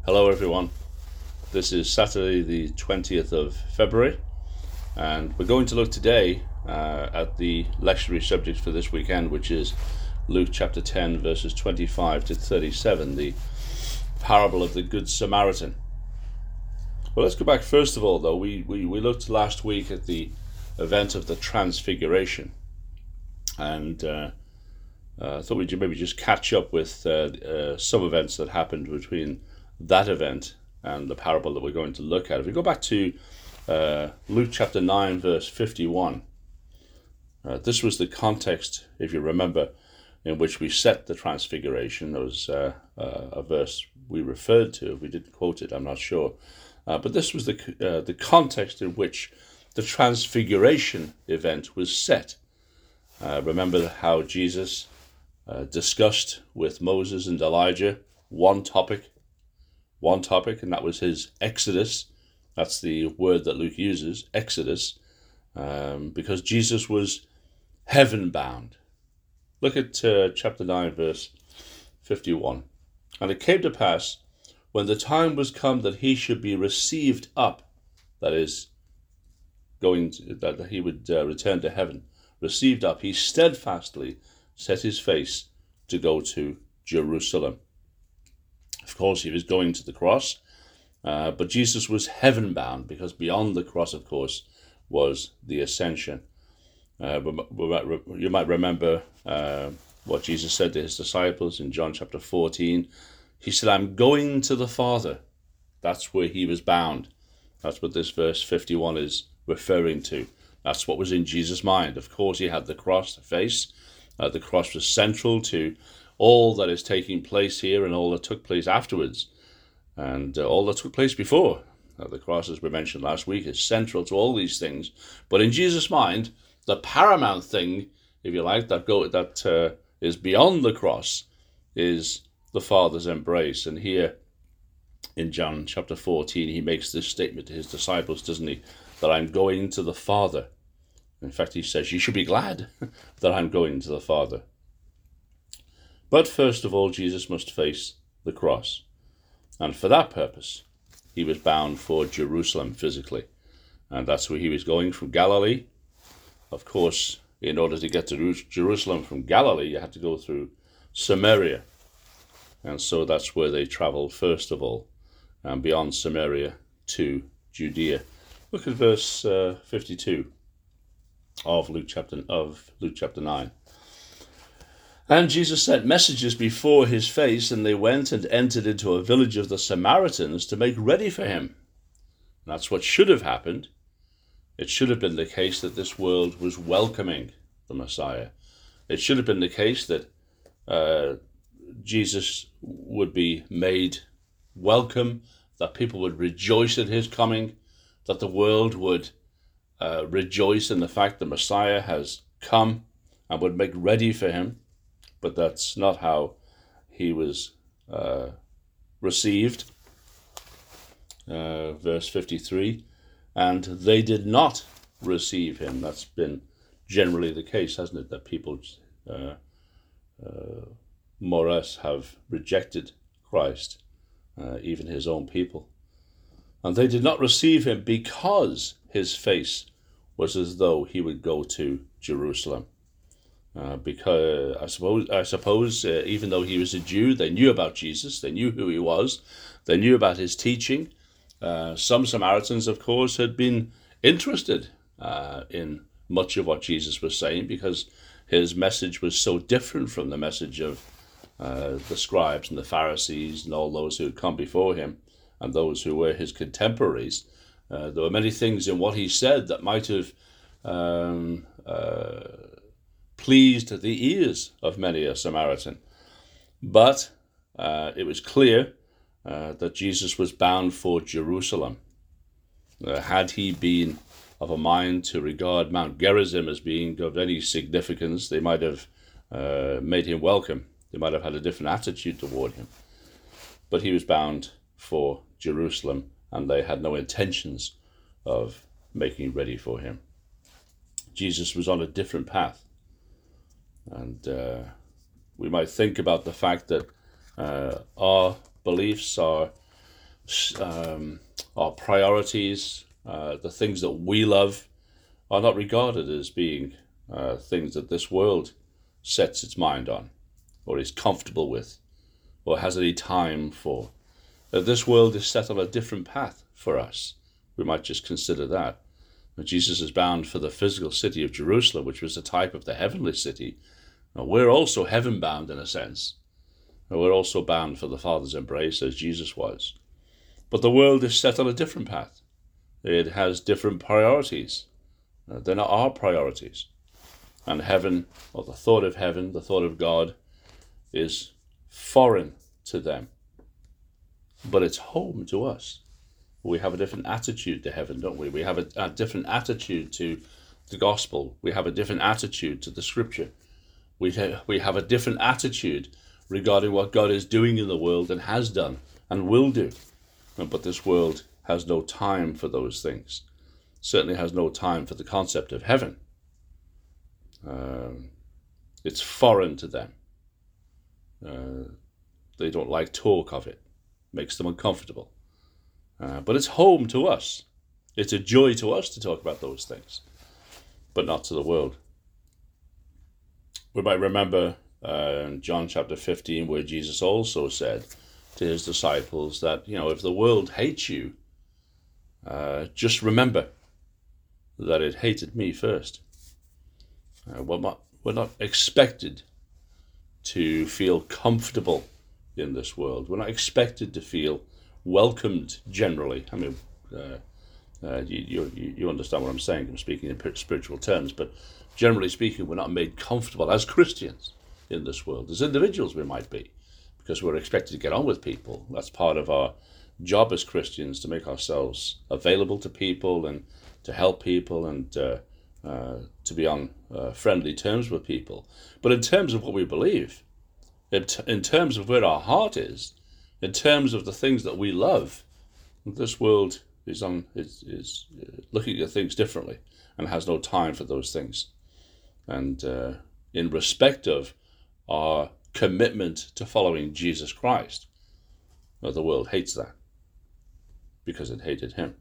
Hello everyone, this is Saturday the 20th of February and we're going to look today at the lectionary subject for this weekend, which is Luke chapter 10 verses 25 to 37, the parable of the Good Samaritan. Well, let's go back first of all though. We looked last week at the event of the Transfiguration, and I thought we'd maybe just catch up with some events that happened between that event and the parable that we're going to look at. If we go back to Luke chapter 9 verse 51, this was the context, if you remember, in which we set the Transfiguration. There was a verse we referred to. If we didn't quote it, I'm not sure, but this was the context in which the Transfiguration event was set. Remember how Jesus discussed with Moses and Elijah one topic, and that was his Exodus. That's the word that Luke uses, Exodus, because Jesus was heaven bound. Look at chapter 9, verse 51. And it came to pass, when the time was come that he should be received up, that is, that he would return to heaven, received up, he steadfastly set his face to go to Jerusalem. Of course, he was going to the cross, but Jesus was heaven bound, because beyond the cross, of course, was the ascension. You might remember what Jesus said to his disciples in John chapter 14. He said, I'm going to the Father. That's where he was bound. That's what this verse 51 is referring to. That's what was in Jesus' mind. Of course, he had the cross to face. The cross was central to all that is taking place here and all that took place afterwards, and all that took place before. The cross, as we mentioned last week, is central to all these things. But in Jesus' mind, the paramount thing, if you like, that is beyond the cross is the Father's embrace. And here in John chapter 14, he makes this statement to his disciples, doesn't he? That I'm going to the Father. In fact, he says, you should be glad that I'm going to the Father. But first of all, Jesus must face the cross. And for that purpose, he was bound for Jerusalem physically. And that's where he was going from Galilee. Of course, in order to get to Jerusalem from Galilee, you had to go through Samaria. And so that's where they traveled first of all, and beyond Samaria to Judea. Look at verse 52 of Luke chapter 9. And Jesus sent messengers before his face, and they went and entered into a village of the Samaritans to make ready for him. And that's what should have happened. It should have been the case that this world was welcoming the Messiah. It should have been the case that Jesus would be made welcome, that people would rejoice at his coming, that the world would rejoice in the fact the Messiah has come and would make ready for him. But that's not how he was received. Verse 53, and they did not receive him. That's been generally the case, hasn't it? That people more or less have rejected Christ, even his own people. And they did not receive him because his face was as though he would go to Jerusalem. Because I suppose even though he was a Jew, they knew about Jesus, they knew who he was, they knew about his teaching. Some Samaritans, of course, had been interested in much of what Jesus was saying, because his message was so different from the message of the scribes and the Pharisees and all those who had come before him and those who were his contemporaries. There were many things in what he said that might have pleased the ears of many a Samaritan. But it was clear that Jesus was bound for Jerusalem. Had he been of a mind to regard Mount Gerizim as being of any significance, they might have made him welcome. They might have had a different attitude toward him. But he was bound for Jerusalem, and they had no intentions of making ready for him. Jesus was on a different path. And we might think about the fact that our beliefs, our our priorities, the things that we love, are not regarded as being things that this world sets its mind on, or is comfortable with, or has any time for. This world is set on a different path for us. We might just consider that. Jesus is bound for the physical city of Jerusalem, which was a type of the heavenly city. Now, we're also heaven bound in a sense. We're also bound for the Father's embrace as Jesus was. But the world is set on a different path. It has different priorities. They're not our priorities. And heaven, or the thought of heaven, the thought of God, is foreign to them. But it's home to us. We have a different attitude to heaven, don't we? We have a different attitude to the gospel. We have a different attitude to the scripture. We have a different attitude regarding what God is doing in the world and has done and will do. But this world has no time for those things. Certainly has no time for the concept of heaven. It's foreign to them. They don't like talk of it. Makes them uncomfortable. But it's home to us. It's a joy to us to talk about those things, but not to the world. We might remember in John chapter 15 where Jesus also said to his disciples that, if the world hates you, just remember that it hated me first. We're not expected to feel comfortable in this world. We're not expected to feel welcomed generally. I mean, you understand what I'm saying. I'm speaking in spiritual terms, but generally speaking, we're not made comfortable as Christians in this world. As individuals we might be, because we're expected to get on with people. That's part of our job as Christians, to make ourselves available to people and to help people and to be on friendly terms with people. But in terms of what we believe, in terms of where our heart is, in terms of the things that we love, this world is looking at things differently and has no time for those things. And in respect of our commitment to following Jesus Christ, the world hates that because it hated him.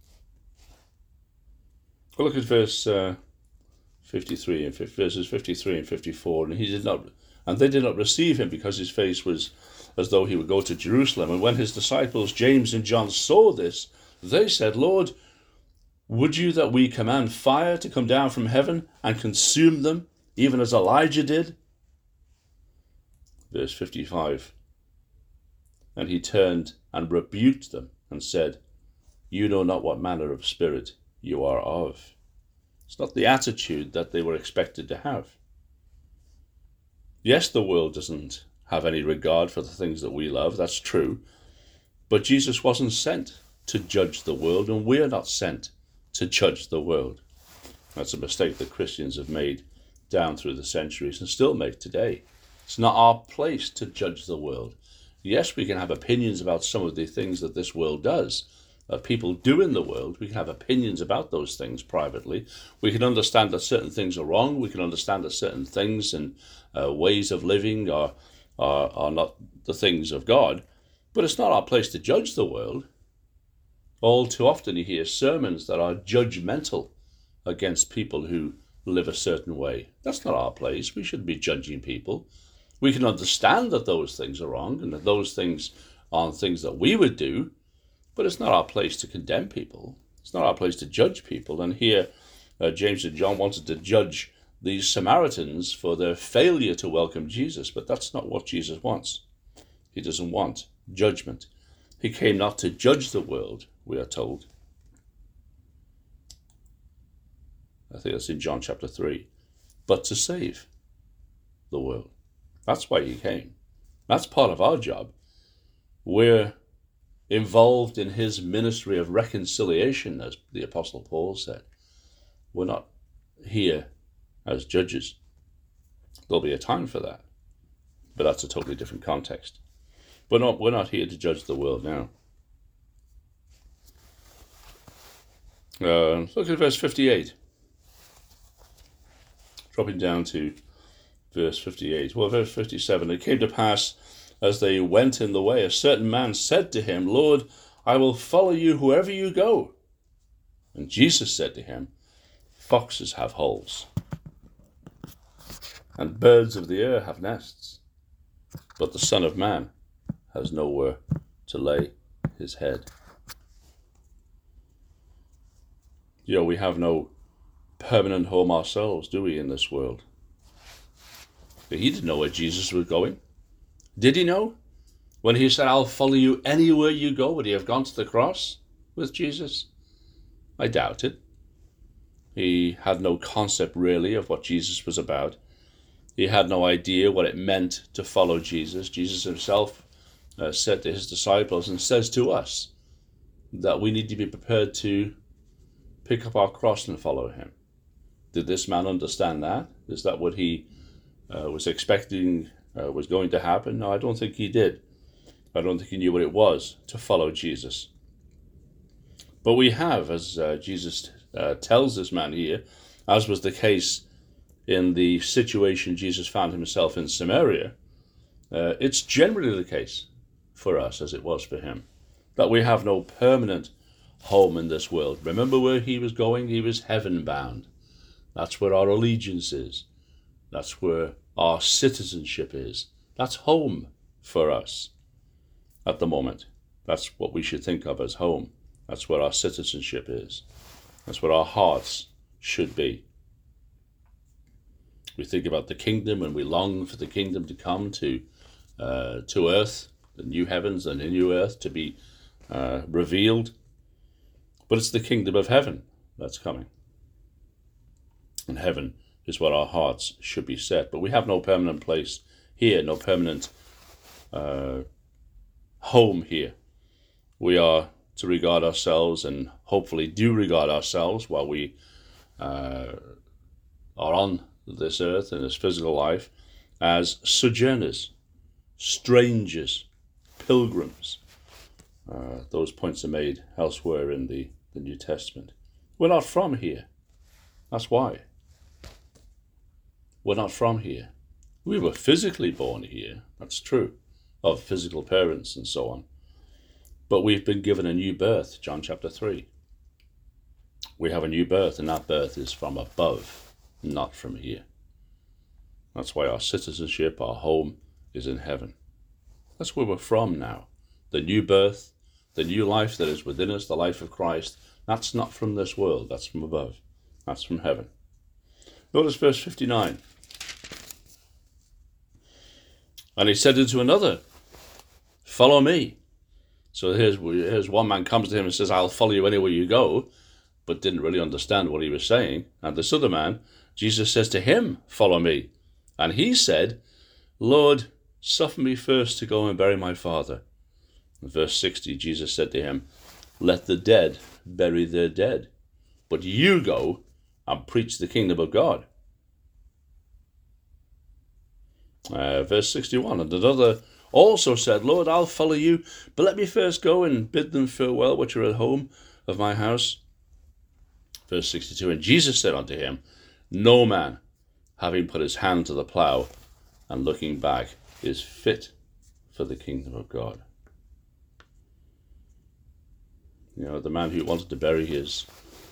We'll look at verses 53 and 54, and they did not receive him because his face was as though he would go to Jerusalem. And when his disciples James and John saw this, they said, Lord, would you that we command fire to come down from heaven and consume them, even as Elijah did? Verse 55. And he turned and rebuked them and said, you know not what manner of spirit you are of. It's not the attitude that they were expected to have. Yes, the world doesn't have any regard for the things that we love, that's true. But Jesus wasn't sent to judge the world, and we're not sent to judge the world. That's a mistake that Christians have made down through the centuries and still make today. It's not our place to judge the world. Yes, we can have opinions about some of the things that this world does, that people do in the world. We can have opinions about those things privately. We can understand that certain things are wrong. We can understand that certain things and ways of living are not the things of God. But it's not our place to judge the world. All too often you hear sermons that are judgmental against people who live a certain way. That's not our place. We shouldn't be judging people. We can understand that those things are wrong and that those things aren't things that we would do, but it's not our place to condemn people. It's not our place to judge people. And here James and John wanted to judge these Samaritans for their failure to welcome Jesus, but that's not what Jesus wants. He doesn't want judgment. He came not to judge the world, we are told. I think that's in John chapter 3. But to save the world. That's why he came. That's part of our job. We're involved in his ministry of reconciliation, as the Apostle Paul said. We're not here as judges. There'll be a time for that, but that's a totally different context. We're not here to judge the world now. Look at verse 58. Dropping down to verse 58. Well, verse 57. It came to pass, as they went in the way, a certain man said to him, Lord, I will follow you wherever you go. And Jesus said to him, foxes have holes, and birds of the air have nests, but the Son of Man has nowhere to lay his head. We have no permanent home ourselves, do we, in this world? But he didn't know where Jesus was going. Did he know? When he said, I'll follow you anywhere you go, would he have gone to the cross with Jesus? I doubt it. He had no concept really of what Jesus was about. He had no idea what it meant to follow Jesus. Jesus himself said to his disciples and says to us that we need to be prepared to pick up our cross and follow him. Did this man understand that? Is that what he was expecting was going to happen? No, I don't think he did. I don't think he knew what it was to follow Jesus. But we have, as Jesus tells this man here, as was the case in the situation Jesus found himself in Samaria, it's generally the case for us as it was for him, that we have no permanent home in this world. Remember where he was going? He was heaven bound. That's where our allegiance is. That's where our citizenship is. That's home for us at the moment. That's what we should think of as home. That's where our citizenship is. That's where our hearts should be. We think about the kingdom and we long for the kingdom to come to earth, the new heavens and the new earth to be revealed. But it's the kingdom of heaven that's coming. And heaven is where our hearts should be set. But we have no permanent place here, no permanent home here. We are to regard ourselves, and hopefully do regard ourselves while we are on this earth in this physical life, as sojourners, strangers, pilgrims. Those points are made elsewhere in the New Testament. We're not from here. That's why. We're not from here. We were physically born here, that's true, of physical parents and so on. But we've been given a new birth, John chapter 3. We have a new birth, and that birth is from above, not from here. That's why our citizenship, our home, is in heaven. That's where we're from now. The new birth, the new life that is within us, the life of Christ, that's not from this world, that's from above. That's from heaven. Notice verse 59. And he said unto another, follow me. So here's one man comes to him and says, I'll follow you anywhere you go, but didn't really understand what he was saying. And this other man, Jesus says to him, follow me. And he said, Lord, suffer me first to go and bury my father. In verse 60, Jesus said to him, let the dead bury their dead, but you go and preach the kingdom of God. Verse 61, and another also said, Lord, I'll follow you, but let me first go and bid them farewell which are at home of my house. Verse 62, and Jesus said unto him, no man, having put his hand to the plough and looking back, is fit for the kingdom of God. The man who wanted to bury his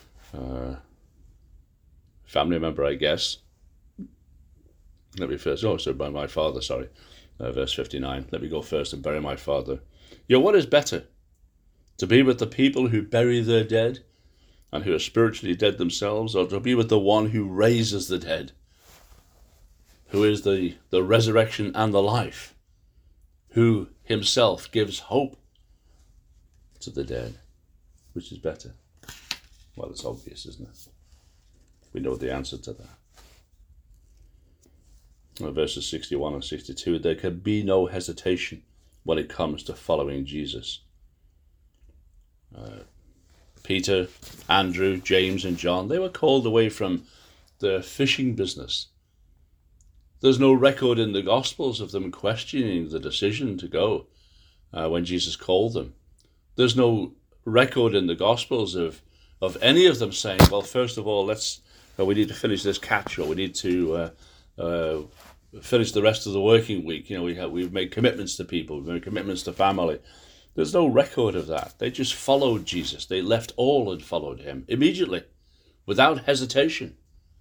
family member, I guess. Let me first, by my father, sorry. Verse 59, let me go first and bury my father. What is better? To be with the people who bury their dead and who are spiritually dead themselves, or to be with the one who raises the dead, who is the resurrection and the life, who himself gives hope to the dead? Which is better? Well, it's obvious, isn't it? We know the answer to that. Verses 61 and 62, there can be no hesitation when it comes to following Jesus. Peter, Andrew, James and John, they were called away from the fishing business. There's no record in the Gospels of them questioning the decision to go when Jesus called them. There's no record in the Gospels of any of them saying, well, first of all, we need to finish this catch, or we need to finish the rest of the working week. We've made commitments to people, we've made commitments to family, There's no record of that. They just followed Jesus. They left all and followed him immediately, without hesitation.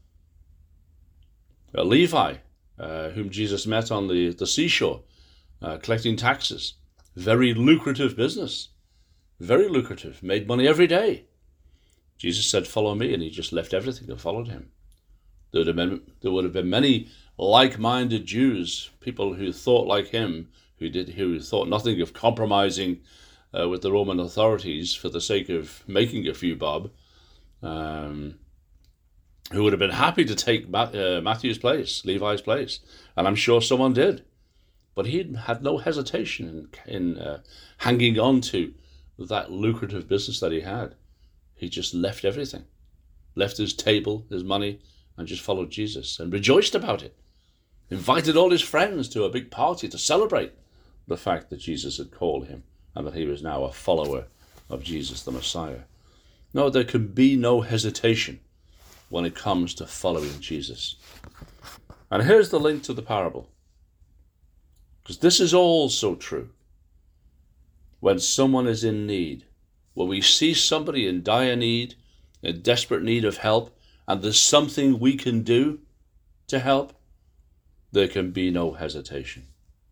Levi, whom Jesus met on the seashore, collecting taxes. Very lucrative business. Very lucrative. Made money every day. Jesus said, follow me, and he just left everything and followed him. There would have been many like-minded Jews, people who thought like him, who thought nothing of compromising with the Roman authorities for the sake of making a few bob, who would have been happy to take Matthew's place, Levi's place, and I'm sure someone did. But he had no hesitation in hanging on to that lucrative business that he had. He just left everything, left his table, his money, and just followed Jesus and rejoiced about it. Invited all his friends to a big party to celebrate the fact that Jesus had called him and that he was now a follower of Jesus the Messiah. No, there can be no hesitation when it comes to following Jesus. And here's the link to the parable, because this is all so true. When someone is in need, when we see somebody in dire need, in desperate need of help, and there's something we can do to help, there can be no hesitation.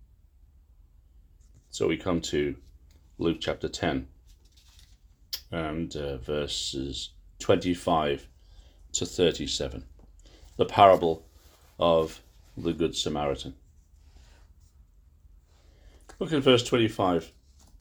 So we come to Luke chapter 10 and verses 25 to 37, the parable of the Good Samaritan. Look at verse 25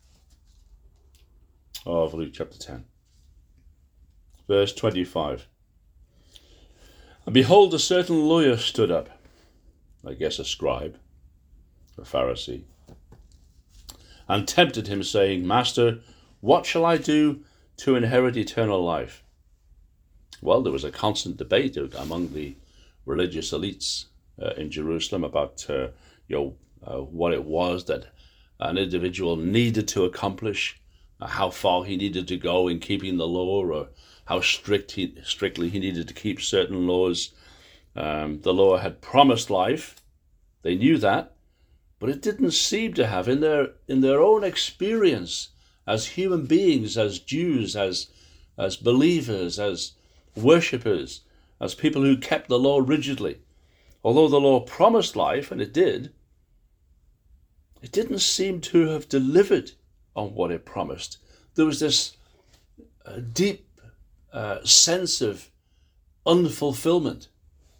of Luke chapter 10. Verse 25. And behold, a certain lawyer stood up, I guess a scribe, a Pharisee, and tempted him, saying, Master, what shall I do to inherit eternal life? Well, there was a constant debate among the religious elites in Jerusalem about what it was that an individual needed to accomplish, how far he needed to go in keeping the law, or how strictly he needed to keep certain laws. The law had promised life. They knew that, but it didn't seem to have, in their own experience as human beings, as Jews, as believers, as worshippers, as people who kept the law rigidly. Although the law promised life, and it did, it didn't seem to have delivered on what it promised. There was this deep sense of unfulfillment,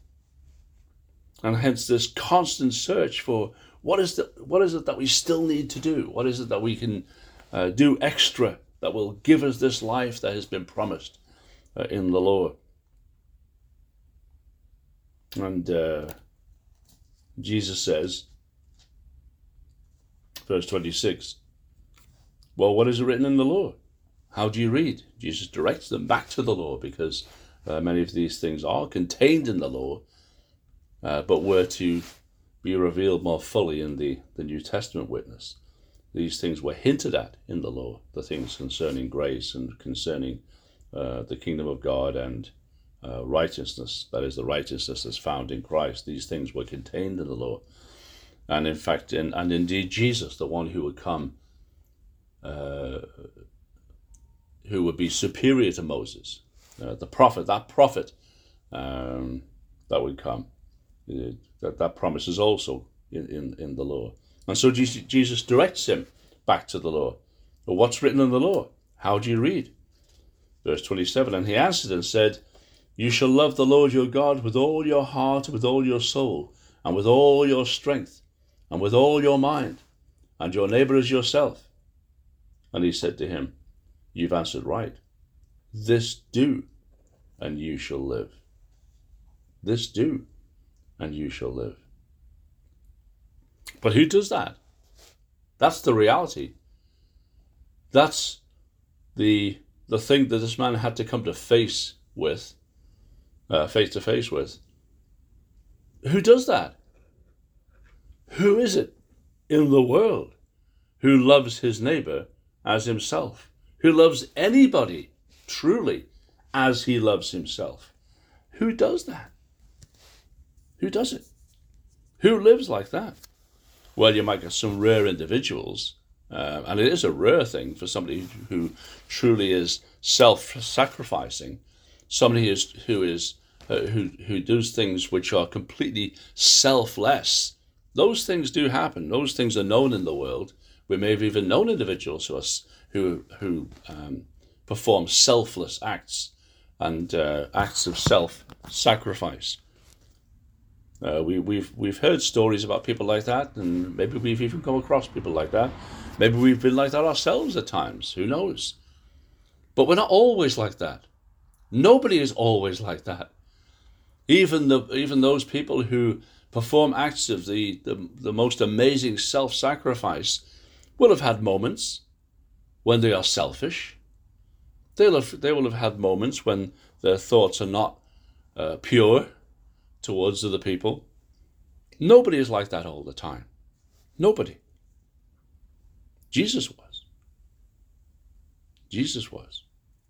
and hence this constant search for what is it that we still need to do? What is it that we can do extra that will give us this life that has been promised in the law? And Jesus says, verse 26, well, what is written in the law? How do you read? Jesus directs them back to the law, because many of these things are contained in the law, but were to be revealed more fully in the New Testament witness. These things were hinted at in the law, the things concerning grace and concerning the kingdom of God and righteousness, that is, the righteousness that's found in Christ. These things were contained in the law. And in fact, and indeed Jesus, the one who would come, who would be superior to Moses, that prophet that would come, that promise is also in the law. And so Jesus directs him back to the law. Well, what's written in the law? How do you read? Verse 27, and he answered and said, you shall love the Lord your God with all your heart, with all your soul, and with all your strength, and with all your mind, and your neighbor as yourself. And he said to him, you've answered right. This do, and you shall live. This do, and you shall live. But who does that? That's the reality. That's the thing that this man had to come to face to face with. Who does that? Who is it in the world who loves his neighbor as himself? Who loves anybody truly as he loves himself? Who does that? Who does it? Who lives like that? Well, you might get some rare individuals And it is a rare thing for somebody who truly is self-sacrificing, somebody who does things which are completely selfless. Those things do happen. Those things are known in the world. We may have even known individuals who perform selfless acts and acts of self-sacrifice. We've heard stories about people like that, and maybe we've even come across people like that. Maybe we've been like that ourselves at times. Who knows? But we're not always like that. Nobody is always like that. Even those people who perform acts of the most amazing self-sacrifice will have had moments when they are selfish. They will have had moments when their thoughts are not pure towards other people. Nobody is like that all the time. Nobody. Jesus was. Jesus was.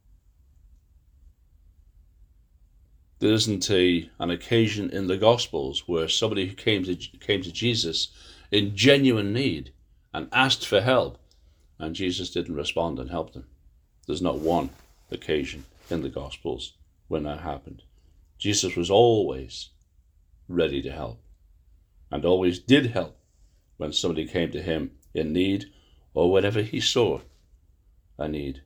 There isn't an occasion in the Gospels where somebody who came to Jesus in genuine need and asked for help, and Jesus didn't respond and help them. There's not one occasion in the Gospels when that happened. Jesus was always ready to help, and always did help when somebody came to him in need or whenever he saw a need.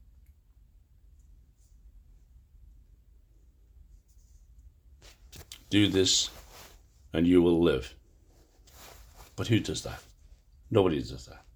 Do this and you will live. But who does that? Nobody does that.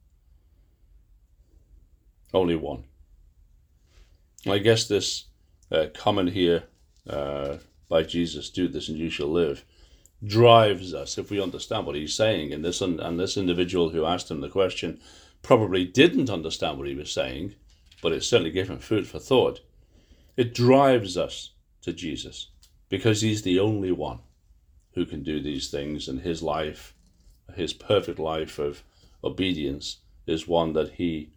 Only one. I guess this comment here by Jesus, do this and you shall live, drives us, if we understand what he's saying. And this individual who asked him the question probably didn't understand what he was saying, but it certainly gave him food for thought. It drives us to Jesus because he's the only one who can do these things, and his life, his perfect life of obedience, is one that he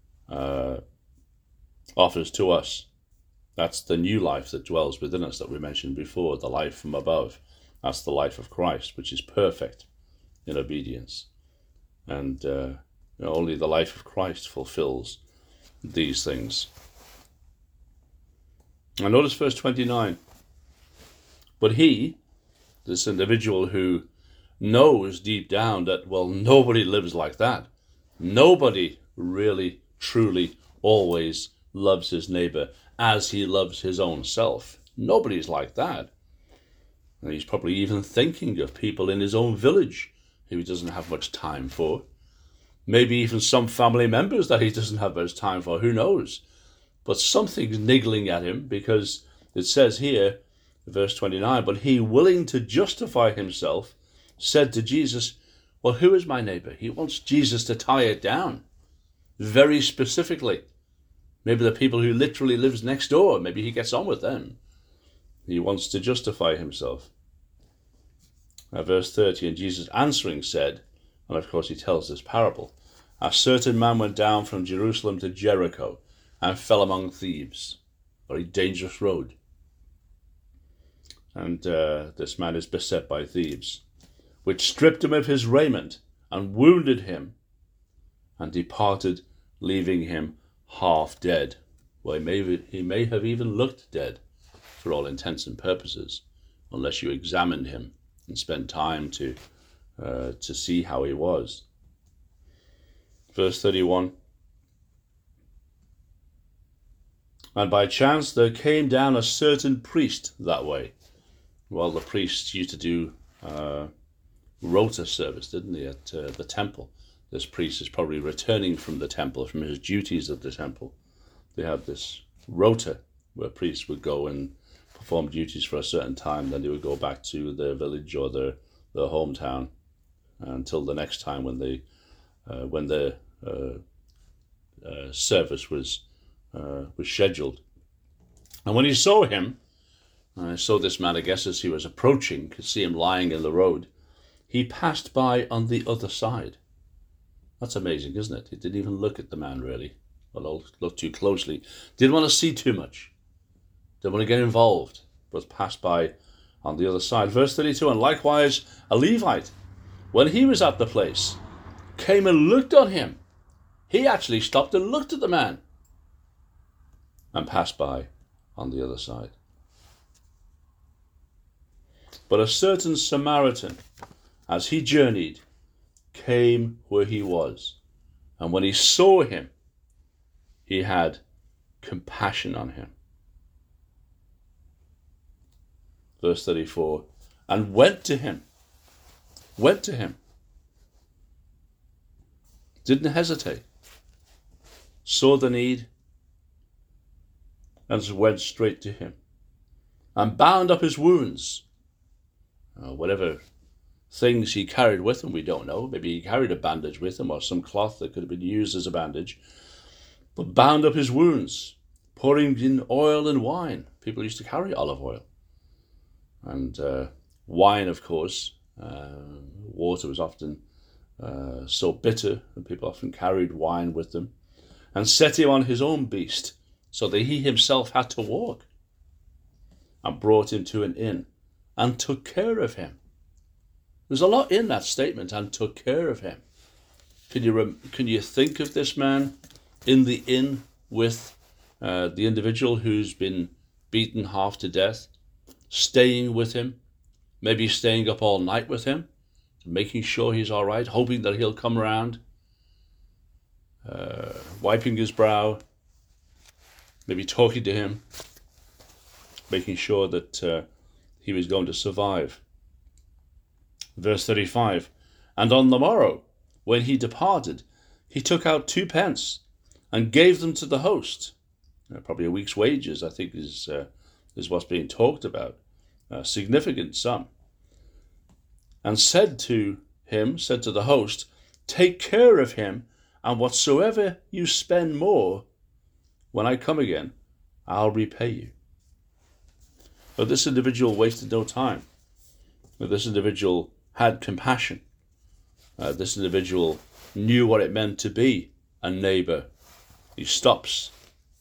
offers to us. That's the new life that dwells within us that we mentioned before, the life from above. That's the life of Christ, which is perfect in obedience. And only the life of Christ fulfills these things. And notice verse 29. But he, this individual who knows deep down that, well, nobody lives like that. Nobody really, truly, always loves his neighbor as he loves his own self. Nobody's like that. And he's probably even thinking of people in his own village who he doesn't have much time for. Maybe even some family members that he doesn't have much time for. Who knows? But something's niggling at him, because it says here, verse 29, but he, willing to justify himself, said to Jesus, well, who is my neighbor? He wants Jesus to tie it down very specifically. Maybe the people who literally lives next door, maybe he gets on with them. He wants to justify himself. Verse 30, and Jesus answering said, and of course he tells this parable, a certain man went down from Jerusalem to Jericho and fell among thieves. Very dangerous road. And this man is beset by thieves, which stripped him of his raiment and wounded him and departed, leaving him half dead. Well, he may have even looked dead for all intents and purposes, unless you examined him and spent time to see how he was. Verse 31, and by chance there came down a certain priest that way. Well, the priests used to do rota service, didn't they, at the temple. This priest is probably returning from the temple, from his duties at the temple. They had this rota where priests would go and perform duties for a certain time, then they would go back to their village or their hometown until the next time when their service was scheduled. And when he saw him, I saw this man, I guess, as he was approaching, could see him lying in the road, he passed by on the other side. That's amazing, isn't it? He didn't even look at the man, really. Well, look too closely. Didn't want to see too much. Didn't want to get involved, but passed by on the other side. Verse 32, and likewise a Levite, when he was at the place, came and looked on him He actually stopped and looked at the man and passed by on the other side. But a certain Samaritan, as he journeyed, came where he was. And when he saw him, he had compassion on him. Verse 34, and went to him. Didn't hesitate. Saw the need and went straight to him. And bound up his wounds. Whatever things he carried with him, we don't know. Maybe he carried a bandage with him or some cloth that could have been used as a bandage. But bound up his wounds, pouring in oil and wine. People used to carry olive oil. And wine, of course. Water was often so bitter, and people often carried wine with them. And set him on his own beast, so that he himself had to walk. And brought him to an inn, and took care of him. There's a lot in that statement, and took care of him. Can you think of this man in the inn with the individual who's been beaten half to death, staying with him, maybe staying up all night with him, making sure he's all right, hoping that he'll come around, wiping his brow, maybe talking to him, making sure that he was going to survive. Verse 35, and on the morrow, when he departed, he took out 2 pence and gave them to the host. Probably a week's wages, I think, is what's being talked about. A significant sum. And said to the host, take care of him, and whatsoever you spend more, when I come again, I'll repay you. But this individual wasted no time. This individual had compassion. This individual knew what it meant to be a neighbor. He stops,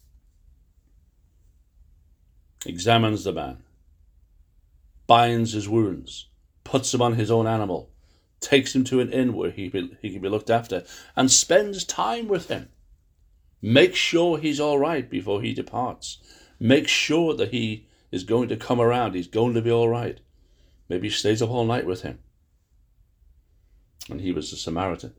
examines the man, binds his wounds, puts him on his own animal, takes him to an inn where he can be looked after, and spends time with him. Make sure he's all right before he departs. Make sure that he is going to come around. He's going to be all right. Maybe he stays up all night with him. And he was a Samaritan.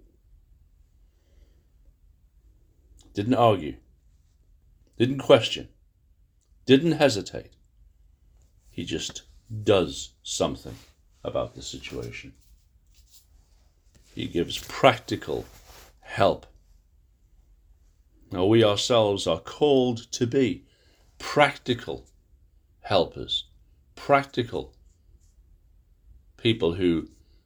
Didn't argue. Didn't question. Didn't hesitate. He just does something about the situation. He gives practical help. Now, we ourselves are called to be practical helpers, practical people who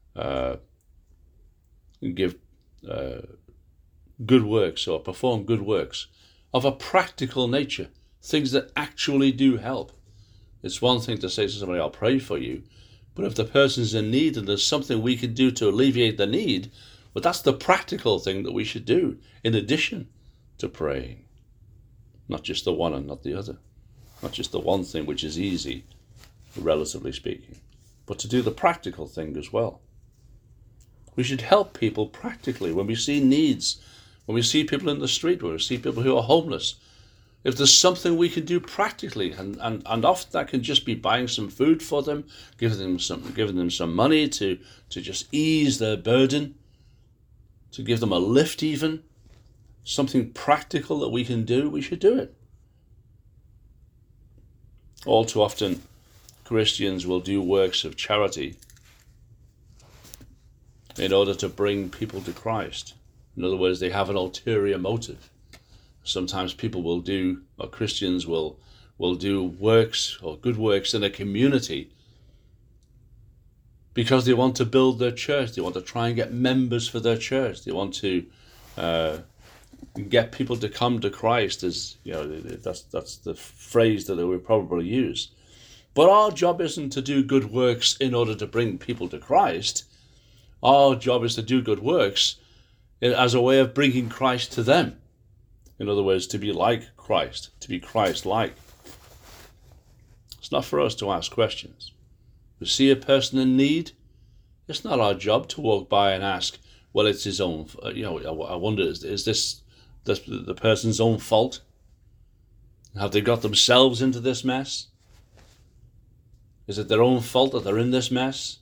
give good works or perform good works of a practical nature, things that actually do help. It's one thing to say to somebody, I'll pray for you, but if the person's in need and there's something we can do to alleviate the need, well, that's the practical thing that we should do in addition to praying. Not just the one and not the other. Not just the one thing which is easy, relatively speaking, but to do the practical thing as well. We should help people practically when we see needs, when we see people in the street, when we see people who are homeless. If there's something we can do practically, and often that can just be buying some food for them, giving them some money to just ease their burden, to give them a lift even, something practical that we can do, we should do it. All too often, Christians will do works of charity in order to bring people to Christ. In other words, they have an ulterior motive. Sometimes people will do, or Christians will do works or good works in a community because they want to build their church. They want to try and get members for their church. They want to get people to come to Christ, as you know, that's the phrase that they would probably use. But our job isn't to do good works in order to bring people to Christ. Our job is to do good works as a way of bringing Christ to them. In other words, to be like Christ, to be Christ-like. It's not for us to ask questions. We see a person in need. It's not our job to walk by and ask, well, it's his own. I wonder, is this the person's own fault? Have they got themselves into this mess? Is it their own fault that they're in this mess?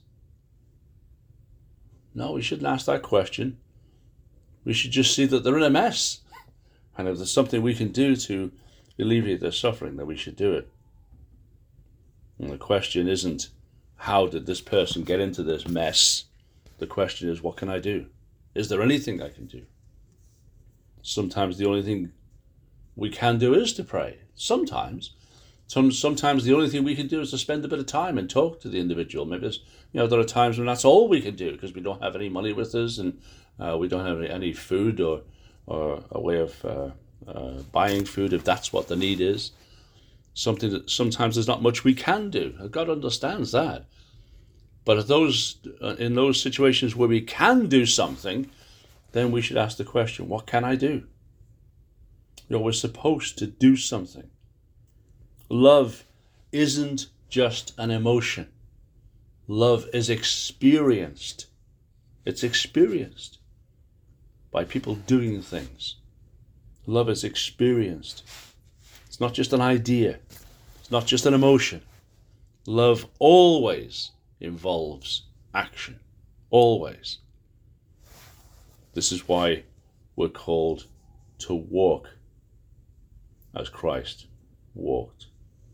No, we shouldn't ask that question. We should just see that they're in a mess. And if there's something we can do to alleviate their suffering, then we should do it. And the question isn't, how did this person get into this mess? The question is, what can I do? Is there anything I can do? Sometimes the only thing we can do is to pray. Sometimes the only thing we can do is to spend a bit of time and talk to the individual. Maybe there are times when that's all we can do because we don't have any money with us and we don't have any food or a way of buying food if that's what the need is. Something that sometimes there's not much we can do. God understands that. But in those situations where we can do something, then we should ask the question, what can I do? We're supposed to do something. Love isn't just an emotion. Love is experienced. It's experienced by people doing things. Love is experienced. It's not just an idea. It's not just an emotion. Love always involves action. Always. This is why we're called to walk as Christ walked.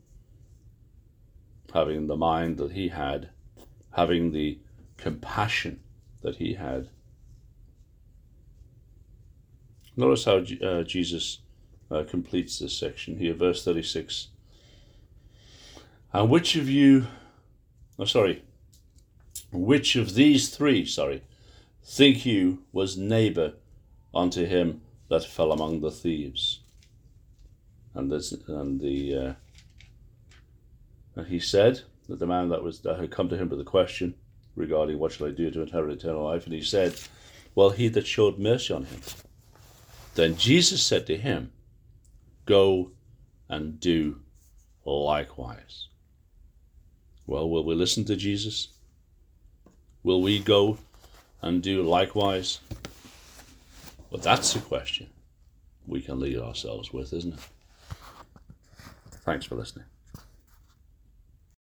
Having the mind that he had, having the compassion that he had. Notice how Jesus completes this section here, verse 36. And which of these three, think you was neighbour unto him that fell among the thieves? And he said that the man that had come to him with the question regarding what shall I do to inherit eternal life, and he said, well, he that showed mercy on him. Then Jesus said to him, go and do likewise. Well, will we listen to Jesus? Will we go and do likewise? Well, that's the question we can lead ourselves with, isn't it? Thanks for listening.